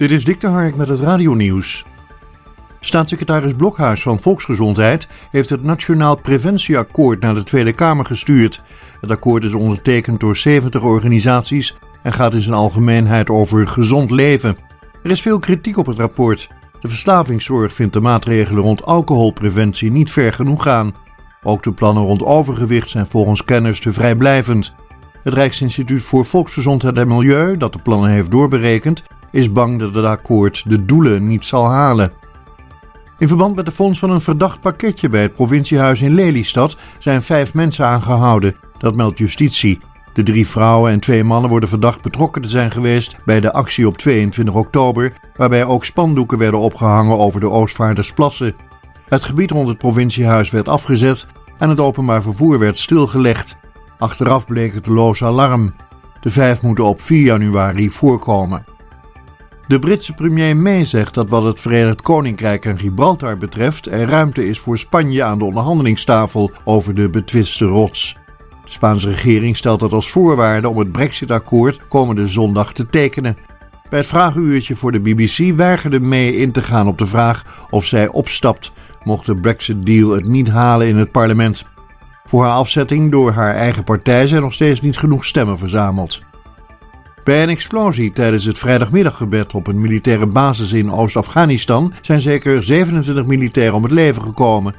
Dit is Dick de Hark met het radionieuws. Staatssecretaris Blokhuis van Volksgezondheid heeft het Nationaal Preventieakkoord naar de Tweede Kamer gestuurd. Het akkoord is ondertekend door 70 organisaties en gaat in zijn algemeenheid over gezond leven. Er is veel kritiek op het rapport. De verslavingszorg vindt de maatregelen rond alcoholpreventie niet ver genoeg gaan. Ook de plannen rond overgewicht zijn volgens kenners te vrijblijvend. Het Rijksinstituut voor Volksgezondheid en Milieu, dat de plannen heeft doorberekend, is bang dat het akkoord de doelen niet zal halen. In verband met de fonds van een verdacht pakketje bij het provinciehuis in Lelystad zijn 5 mensen aangehouden, dat meldt justitie. De 3 vrouwen en 2 mannen worden verdacht betrokken te zijn geweest bij de actie op 22 oktober, waarbij ook spandoeken werden opgehangen over de Oostvaardersplassen. Het gebied rond het provinciehuis werd afgezet en het openbaar vervoer werd stilgelegd. Achteraf bleek het loos alarm. De 5 moeten op 4 januari voorkomen. De Britse premier May zegt dat wat het Verenigd Koninkrijk en Gibraltar betreft er ruimte is voor Spanje aan de onderhandelingstafel over de betwiste rots. De Spaanse regering stelt dat als voorwaarde om het Brexit-akkoord komende zondag te tekenen. Bij het vragenuurtje voor de BBC weigerde May in te gaan op de vraag of zij opstapt, mocht de Brexit-deal het niet halen in het parlement. Voor haar afzetting door haar eigen partij zijn nog steeds niet genoeg stemmen verzameld. Bij een explosie tijdens het vrijdagmiddaggebed op een militaire basis in Oost-Afghanistan zijn zeker 27 militairen om het leven gekomen.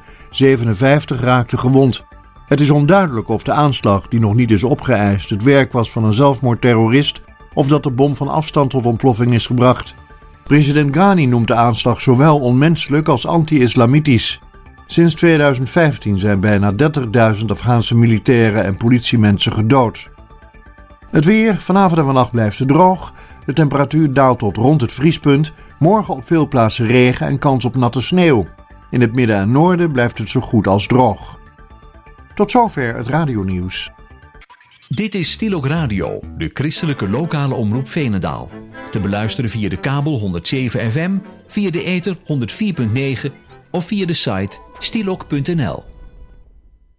57 raakten gewond. Het is onduidelijk of de aanslag, die nog niet is opgeëist, het werk was van een zelfmoordterrorist of dat de bom van afstand tot ontploffing is gebracht. President Ghani noemt de aanslag zowel onmenselijk als anti-islamitisch. Sinds 2015 zijn bijna 30.000 Afghaanse militairen en politiemensen gedood. Het weer, vanavond en vannacht blijft het droog. De temperatuur daalt tot rond het vriespunt. Morgen op veel plaatsen regen en kans op natte sneeuw. In het midden en noorden blijft het zo goed als droog. Tot zover het radionieuws. Dit is Stilok Radio, de christelijke lokale omroep Veenendaal. Te beluisteren via de kabel 107 FM, via de ether 104.9 of via de site stilok.nl.